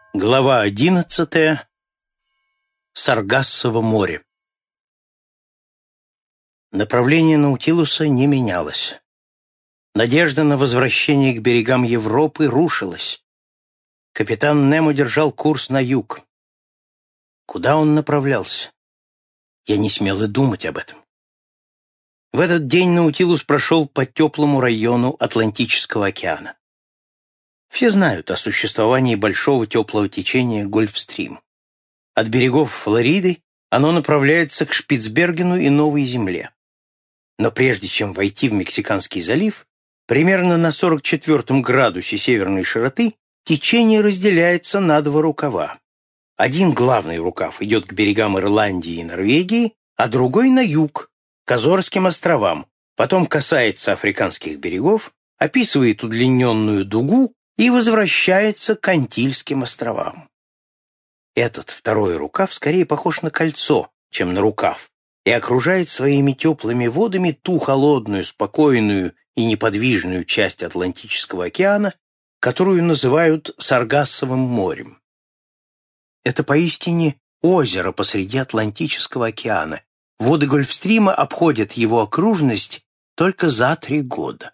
Глава 11. Саргассово море. Направление Наутилуса не менялось. Надежда на возвращение к берегам Европы рушилась. Капитан Немо держал курс на юг. Куда он направлялся? Я не смел и думать об этом. В этот день Наутилус прошел по теплому району Атлантического океана. Все знают о существовании большого теплого течения Гольфстрим. От берегов Флориды оно направляется к Шпицбергену и Новой Земле. Но прежде чем войти в Мексиканский залив, примерно на 44 градусе северной широты течение разделяется на два рукава. Один главный рукав идет к берегам Ирландии и Норвегии, а другой на юг, к Азорским островам, потом касается африканских берегов, описывает удлиненную дугу и возвращается к Антильским островам. Этот второй рукав скорее похож на кольцо, чем на рукав, и окружает своими теплыми водами ту холодную, спокойную и неподвижную часть Атлантического океана, которую называют Саргассовым морем. Это поистине озеро посреди Атлантического океана. Воды Гольфстрима обходят его окружность только за 3 года.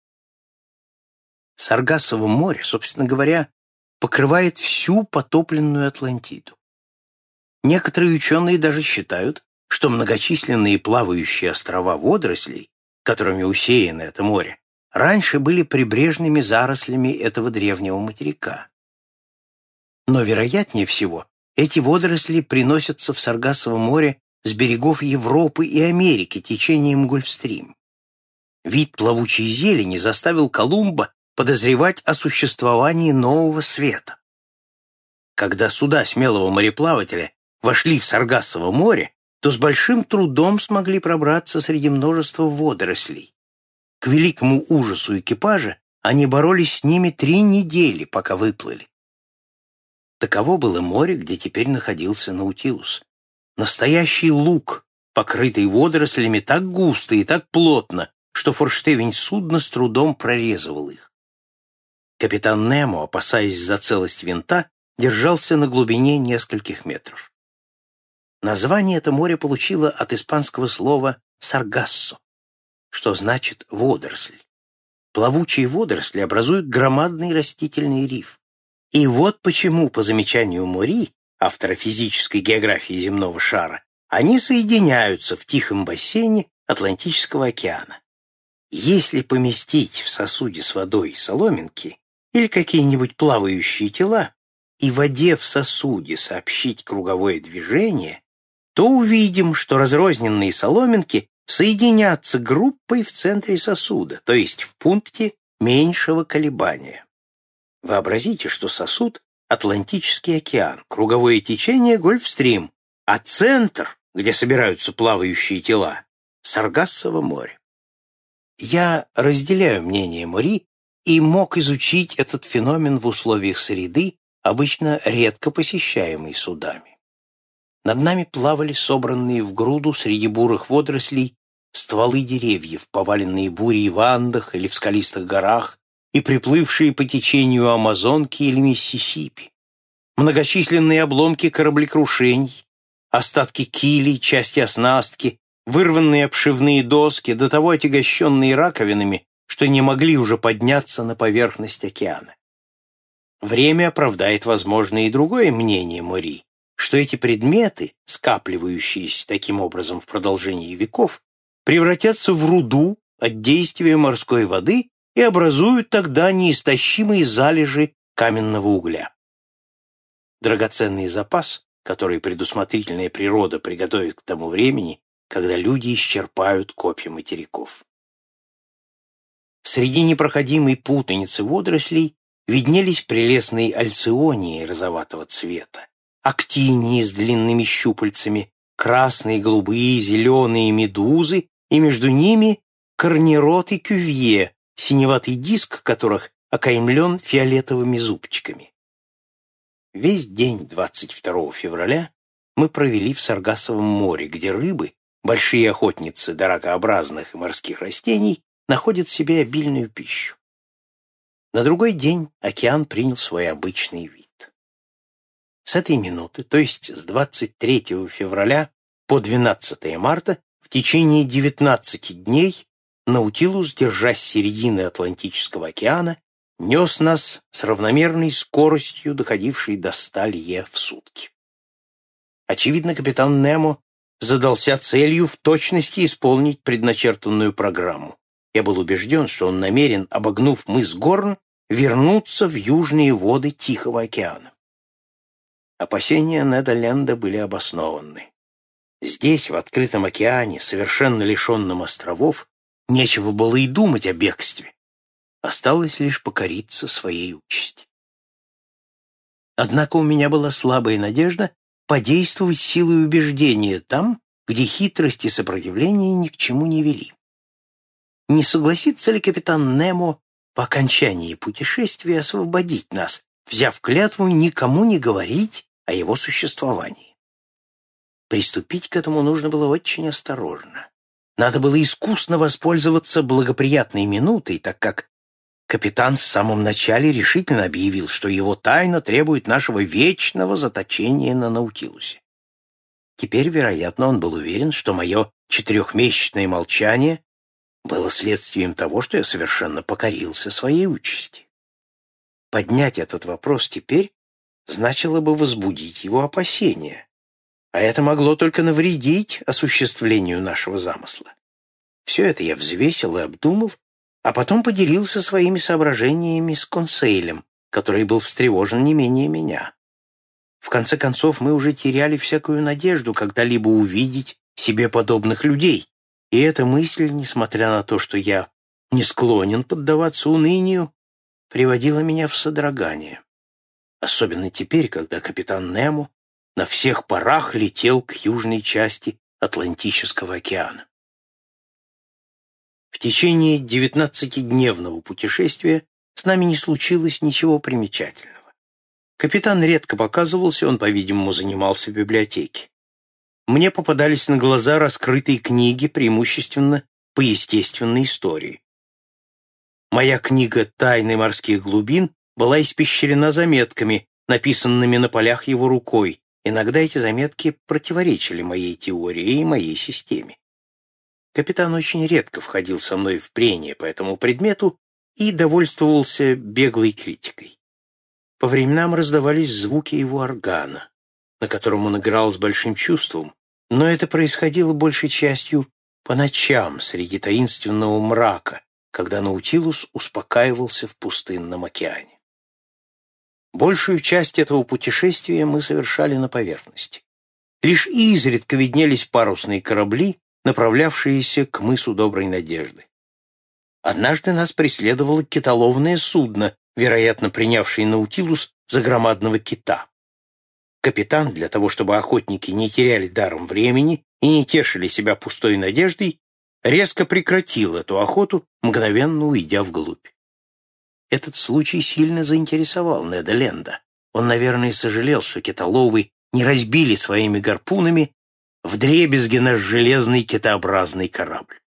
Саргассово море, собственно говоря, покрывает всю потопленную Атлантиду. Некоторые ученые даже считают, что многочисленные плавающие острова водорослей, которыми усеяно это море, раньше были прибрежными зарослями этого древнего материка. Но, вероятнее всего, эти водоросли приносятся в Саргассово море с берегов Европы и Америки течением Гольфстрим. Вид плавучей зелени заставил Колумба подозревать о существовании нового света. Когда суда смелого мореплавателя вошли в Саргассово море, то с большим трудом смогли пробраться среди множества водорослей. К великому ужасу экипажа они боролись с ними 3 недели, пока выплыли. Таково было море, где теперь находился Наутилус. Настоящий луг, покрытый водорослями так густо и так плотно, что форштевень судна с трудом прорезывал их. Капитан Немо, опасаясь за целость винта, держался на глубине нескольких метров. Название это море получило от испанского слова «саргассо», что значит «водоросль». Плавучие водоросли образуют громадный растительный риф. И вот почему, по замечанию Мори, автора физической географии земного шара, они соединяются в тихом бассейне Атлантического океана. Если поместить в сосуде с водой соломинки или какие-нибудь плавающие тела и воде в сосуде сообщить круговое движение, то увидим, что разрозненные соломинки соединятся группой в центре сосуда, то есть в пункте меньшего колебания. Вообразите, что сосуд — Атлантический океан, круговое течение — Гольфстрим, а центр, где собираются плавающие тела — Саргассово море. Я разделяю мнение Мори и мог изучить этот феномен в условиях среды, обычно редко посещаемой судами. Над нами плавали собранные в груду среди бурых водорослей стволы деревьев, поваленные бурей в Андах или в скалистых горах, и приплывшие по течению Амазонки или Миссисипи. Многочисленные обломки кораблекрушений, остатки килей, части оснастки, вырванные обшивные доски, до того отягощенные раковинами, что не могли уже подняться на поверхность океана. Время оправдает, возможно, и другое мнение Мори, что эти предметы, скапливающиеся таким образом в продолжении веков, превратятся в руду от действия морской воды и образуют тогда неистощимые залежи каменного угля. Драгоценный запас, который предусмотрительная природа приготовит к тому времени, когда люди исчерпают копья материков. Среди непроходимой путаницы водорослей виднелись прелестные альционии розоватого цвета, актинии с длинными щупальцами, красные, голубые, зеленые медузы, и между ними корнирот и кювье, синеватый диск которых окаймлен фиолетовыми зубчиками. Весь день 22 февраля мы провели в Саргассовом море, где рыбы, большие охотницы до ракообразных и морских растений, находят в себе обильную пищу. На другой день океан принял свой обычный вид. С этой минуты, то есть с 23 февраля по 12 марта, в течение 19 дней Наутилус, держась середины Атлантического океана, нес нас с равномерной скоростью, доходившей до 100 лье в сутки. Очевидно, капитан Немо задался целью в точности исполнить предначертанную программу. Я был убежден, что он намерен, обогнув мыс Горн, вернуться в южные воды Тихого океана. Опасения Неда Ленда были обоснованы. Здесь, в открытом океане, совершенно лишенном островов, нечего было и думать о бегстве. Осталось лишь покориться своей участи. Однако у меня была слабая надежда подействовать силой убеждения там, где хитрость и сопротивление ни к чему не вели. Не согласится ли капитан Немо по окончании путешествия освободить нас, взяв клятву никому не говорить о его существовании? Приступить к этому нужно было очень осторожно. Надо было искусно воспользоваться благоприятной минутой, так как капитан в самом начале решительно объявил, что его тайна требует нашего вечного заточения на Наутилусе. Теперь, вероятно, он был уверен, что мое 4-месячное молчание было следствием того, что я совершенно покорился своей участи. Поднять этот вопрос теперь значило бы возбудить его опасения, а это могло только навредить осуществлению нашего замысла. Все это я взвесил и обдумал, а потом поделился своими соображениями с Консейлем, который был встревожен не менее меня. В конце концов, мы уже теряли всякую надежду когда-либо увидеть себе подобных людей, и эта мысль, несмотря на то, что я не склонен поддаваться унынию, приводила меня в содрогание. Особенно теперь, когда капитан Немо на всех парах летел к южной части Атлантического океана. В течение 19-дневного путешествия с нами не случилось ничего примечательного. Капитан редко показывался, он, по-видимому, занимался в библиотеке. Мне попадались на глаза раскрытые книги, преимущественно по естественной истории. Моя книга «Тайны морских глубин» была испещрена заметками, написанными на полях его рукой. Иногда эти заметки противоречили моей теории и моей системе. Капитан очень редко входил со мной в прения по этому предмету и довольствовался беглой критикой. По временам раздавались звуки его органа, на котором он играл с большим чувством, но это происходило большей частью по ночам среди таинственного мрака, когда Наутилус успокаивался в пустынном океане. Большую часть этого путешествия мы совершали на поверхности. Лишь изредка виднелись парусные корабли, направлявшиеся к мысу Доброй Надежды. Однажды нас преследовало китоловное судно, вероятно, принявшее Наутилус за громадного кита. Капитан, для того чтобы охотники не теряли даром времени и не тешили себя пустой надеждой, резко прекратил эту охоту, мгновенно уйдя вглубь. Этот случай сильно заинтересовал Неда Ленда. Он, наверное, сожалел, что китоловы не разбили своими гарпунами вдребезги наш железный китообразный корабль.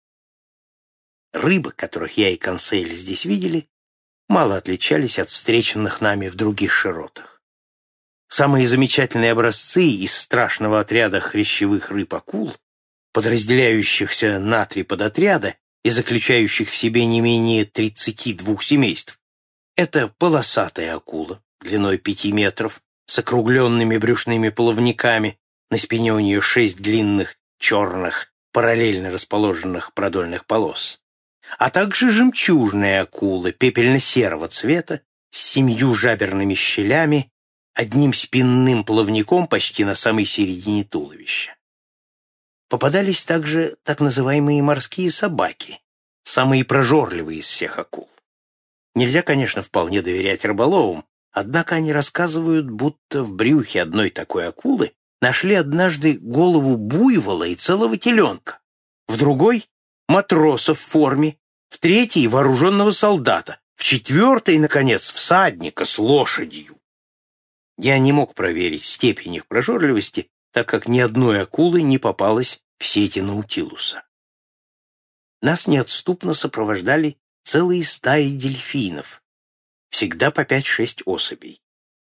Рыбы, которых я и Консель здесь видели, мало отличались от встреченных нами в других широтах. Самые замечательные образцы из страшного отряда хрящевых рыб-акул, подразделяющихся на 3 подотряда и заключающих в себе не менее 32 семейств, это полосатая акула длиной 5 метров с округленными брюшными плавниками, на спине у нее 6 длинных черных параллельно расположенных продольных полос, а также жемчужная акула пепельно-серого цвета с 7 жаберными щелями, одним спинным плавником почти на самой середине туловища. Попадались также так называемые морские собаки, самые прожорливые из всех акул. Нельзя, конечно, вполне доверять рыболовам, однако они рассказывают, будто в брюхе одной такой акулы нашли однажды голову буйвола и целого теленка, в другой — матроса в форме, в третьей — вооруженного солдата, в четвертой, наконец, всадника с лошадью. Я не мог проверить степень их прожорливости, так как ни одной акулы не попалось в сети Наутилуса. Нас неотступно сопровождали целые стаи дельфинов, всегда по 5-6 особей.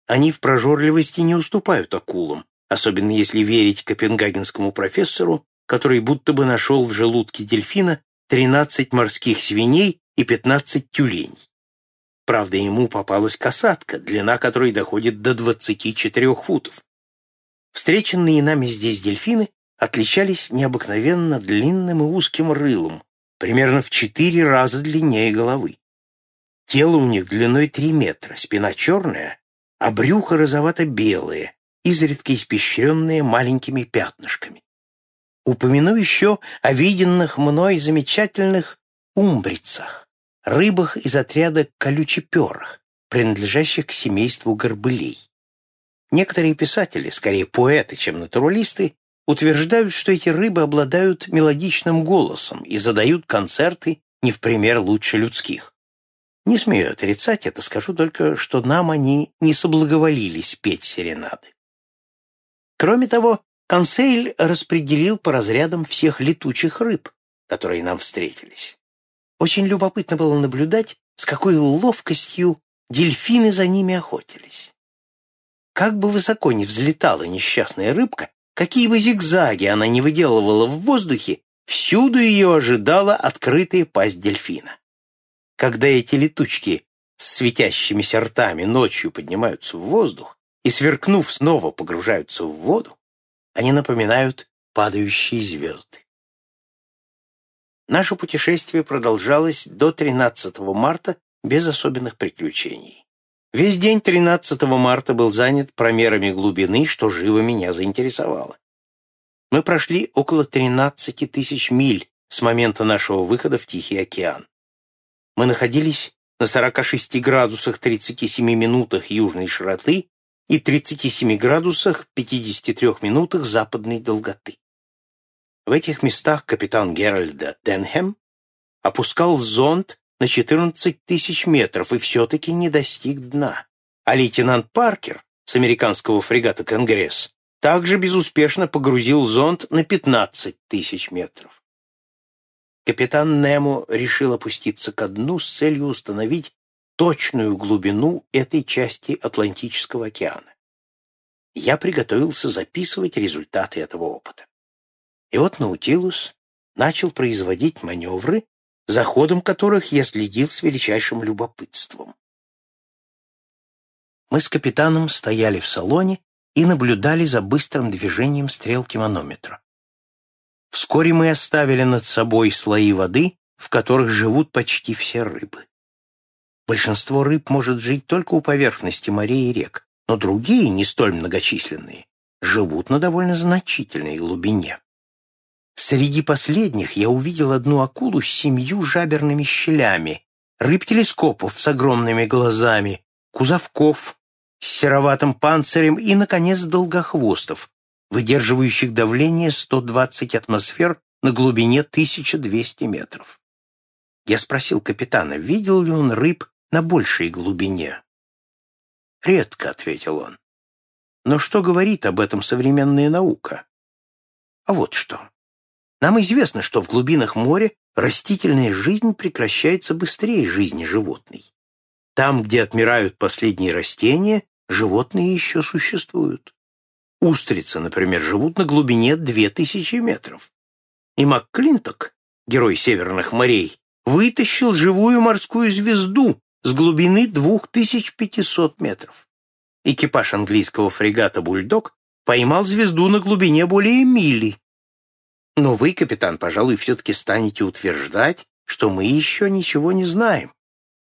Они в прожорливости не уступают акулам, особенно если верить копенгагенскому профессору, который будто бы нашел в желудке дельфина 13 морских свиней и 15 тюленей. Правда, ему попалась касатка, длина которой доходит до 24 футов. Встреченные нами здесь дельфины отличались необыкновенно длинным и узким рылом, примерно в 4 раза длиннее головы. Тело у них длиной 3 метра, спина черная, а брюхо розовато-белое, изредка испещренное маленькими пятнышками. Упомяну еще о виденных мной замечательных умбрицах, рыбах из отряда колючеперых, принадлежащих к семейству горбылей. Некоторые писатели, скорее поэты, чем натуралисты, утверждают, что эти рыбы обладают мелодичным голосом и задают концерты не в пример лучше людских. Не смею отрицать это, скажу только, что нам они не соблаговолили спеть серенады. Кроме того, Консейль распределил по разрядам всех летучих рыб, которые нам встретились. Очень любопытно было наблюдать, с какой ловкостью дельфины за ними охотились. Как бы высоко ни взлетала несчастная рыбка, какие бы зигзаги она ни выделывала в воздухе, всюду ее ожидала открытая пасть дельфина. Когда эти летучки с светящимися ртами ночью поднимаются в воздух и, сверкнув, снова погружаются в воду, они напоминают падающие звезды. Наше путешествие продолжалось до 13 марта без особенных приключений. Весь день 13 марта был занят промерами глубины, что живо меня заинтересовало. Мы прошли около 13 тысяч миль с момента нашего выхода в Тихий океан. Мы находились на 46 градусах 37 минутах южной широты и 37 градусах 53 минутах западной долготы. В этих местах капитан Геральда Денхэм опускал зонд на 14 тысяч метров и все-таки не достиг дна, а лейтенант Паркер с американского фрегата «Конгресс» также безуспешно погрузил зонд на 15 тысяч метров. Капитан Немо решил опуститься ко дну с целью установить точную глубину этой части Атлантического океана. Я приготовился записывать результаты этого опыта. И вот Наутилус начал производить маневры, за ходом которых я следил с величайшим любопытством. Мы с капитаном стояли в салоне и наблюдали за быстрым движением стрелки манометра. Вскоре мы оставили над собой слои воды, в которых живут почти все рыбы. Большинство рыб может жить только у поверхности морей и рек, но другие, не столь многочисленные, живут на довольно значительной глубине. Среди последних я увидел одну акулу с 7 жаберными щелями, рыб-телескопов с огромными глазами, кузовков с сероватым панцирем и, наконец, долгохвостов, выдерживающих давление 120 атмосфер на глубине 1200 метров. Я спросил капитана, видел ли он рыб на большей глубине. «Редко», — ответил он. «Но что говорит об этом современная наука?» «А вот что. Нам известно, что в глубинах моря растительная жизнь прекращается быстрее жизни животной. Там, где отмирают последние растения, животные еще существуют. Устрицы, например, живут на глубине 2000 метров. И МакКлинток, герой Северных морей, вытащил живую морскую звезду с глубины 2500 метров. Экипаж английского фрегата «Бульдог» поймал звезду на глубине более мили. Но вы, капитан, пожалуй, все-таки станете утверждать, что мы еще ничего не знаем.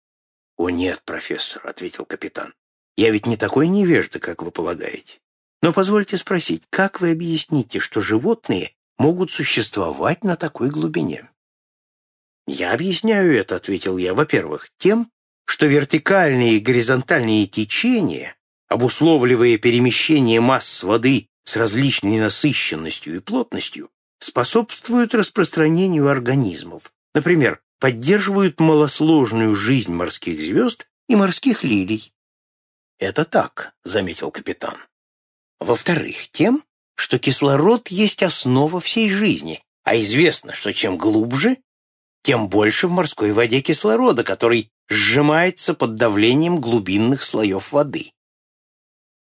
«О нет, профессор», — ответил капитан, — «я ведь не такой невежда, как вы полагаете. Но позвольте спросить, как вы объясните, что животные могут существовать на такой глубине?» «Я объясняю это», — ответил я, — «во-первых, тем, что вертикальные и горизонтальные течения, обусловливая перемещение масс воды с различной насыщенностью и плотностью, способствуют распространению организмов, например, поддерживают малосложную жизнь морских звезд и морских лилий». «Это так», — заметил капитан. «Во-вторых, тем, что кислород есть основа всей жизни, а известно, что чем глубже, тем больше в морской воде кислорода, который сжимается под давлением глубинных слоев воды.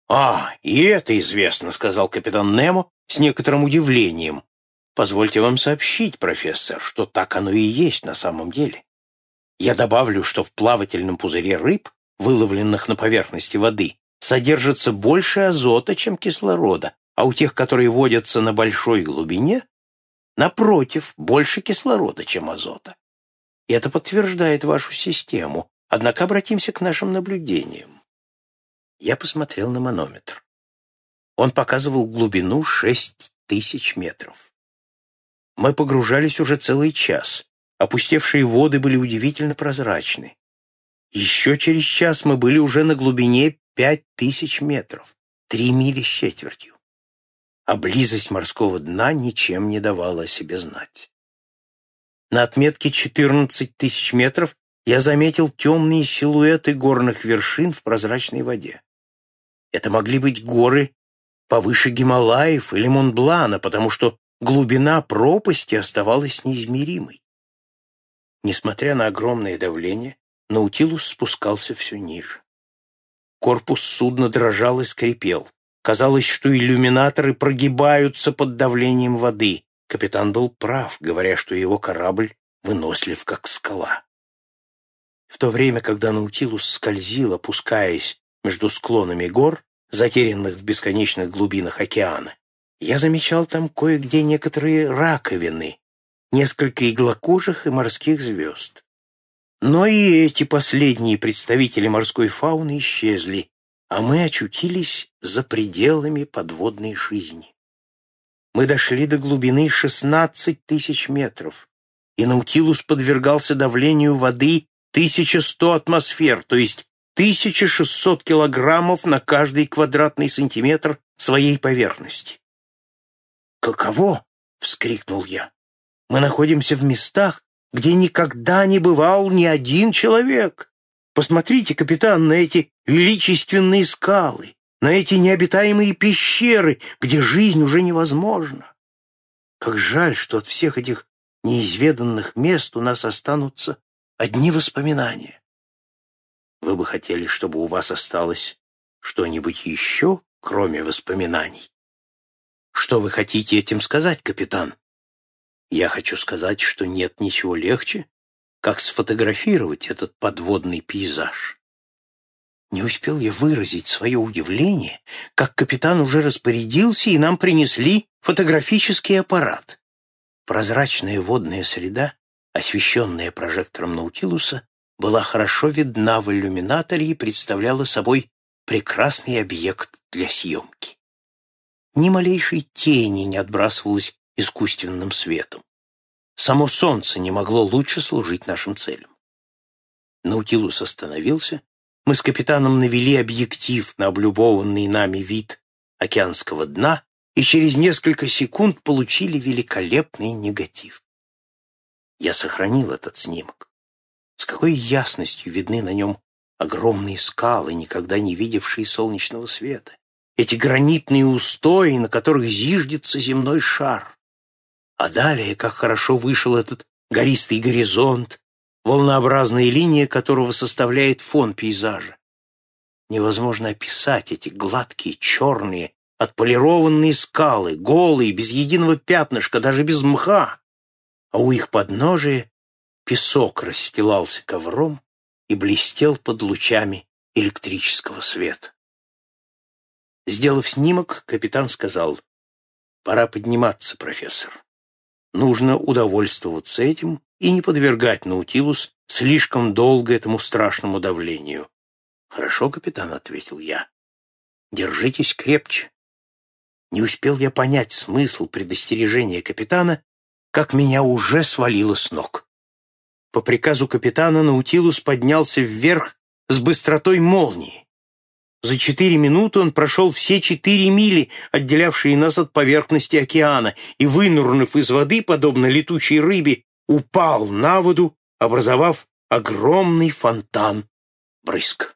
И это известно», — сказал капитан Немо с некоторым удивлением. «Позвольте вам сообщить, профессор, что так оно и есть на самом деле. Я добавлю, что в плавательном пузыре рыб, выловленных на поверхности воды, содержится больше азота, чем кислорода, а у тех, которые водятся на большой глубине, напротив, больше кислорода, чем азота. И это подтверждает вашу систему. Однако обратимся к нашим наблюдениям». Я посмотрел на манометр. Он показывал глубину 6000 метров. Мы погружались уже целый час. Опустевшие воды были удивительно прозрачны. Еще через час мы были уже на глубине 5000 метров, 3 мили с четвертью. А близость морского дна ничем не давала о себе знать. На отметке 14 тысяч метров я заметил темные силуэты горных вершин в прозрачной воде. Это могли быть горы повыше Гималаев или Монблана, потому что глубина пропасти оставалась неизмеримой. Несмотря на огромное давление, Наутилус спускался все ниже. Корпус судна дрожал и скрипел. Казалось, что иллюминаторы прогибаются под давлением воды. Капитан был прав, говоря, что его корабль вынослив, как скала. В то время, когда Наутилус скользил, опускаясь между склонами гор, затерянных в бесконечных глубинах океана, я замечал там кое-где некоторые раковины, несколько иглокожих и морских звезд. Но и эти последние представители морской фауны исчезли, а мы очутились за пределами подводной жизни. Мы дошли до глубины 16 тысяч метров, и Наутилус подвергался давлению воды 1100 атмосфер, то есть 1600 килограммов на каждый квадратный сантиметр своей поверхности. «Каково?» — вскрикнул я. «Мы находимся в местах, где никогда не бывал ни один человек. Посмотрите, капитан, на эти величественные скалы, на эти необитаемые пещеры, где жизнь уже невозможна. Как жаль, что от всех этих неизведанных мест у нас останутся одни воспоминания. Вы бы хотели, чтобы у вас осталось что-нибудь еще, кроме воспоминаний? Что вы хотите этим сказать, капитан? Я хочу сказать, что нет ничего легче, как сфотографировать этот подводный пейзаж. Не успел я выразить свое удивление, как капитан уже распорядился, и нам принесли фотографический аппарат. Прозрачная водная среда, освещенная прожектором Наутилуса, была хорошо видна в иллюминаторе и представляла собой прекрасный объект для съемки. Ни малейшей тени не отбрасывалось искусственным светом. Само солнце не могло лучше служить нашим целям. Наутилус остановился, мы с капитаном навели объектив на облюбованный нами вид океанского дна и через несколько секунд получили великолепный негатив. Я сохранил этот снимок. С какой ясностью видны на нем огромные скалы, никогда не видевшие солнечного света, эти гранитные устои, на которых зиждется земной шар. А далее, как хорошо вышел этот гористый горизонт, волнообразная линия которого составляет фон пейзажа. Невозможно описать эти гладкие, черные, отполированные скалы, голые, без единого пятнышка, даже без мха. А у их подножия песок расстилался ковром и блестел под лучами электрического света. Сделав снимок, капитан сказал: «Пора подниматься, профессор. Нужно удовольствоваться этим и не подвергать Наутилус слишком долго этому страшному давлению». «Хорошо, капитан», — ответил я. «Держитесь крепче». Не успел я понять смысл предостережения капитана, как меня уже свалило с ног. По приказу капитана Наутилус поднялся вверх с быстротой молнии. За 4 минуты он прошел все 4 мили, отделявшие нас от поверхности океана, и, вынурнув из воды, подобно летучей рыбе, упал на воду, образовав огромный фонтан брызг.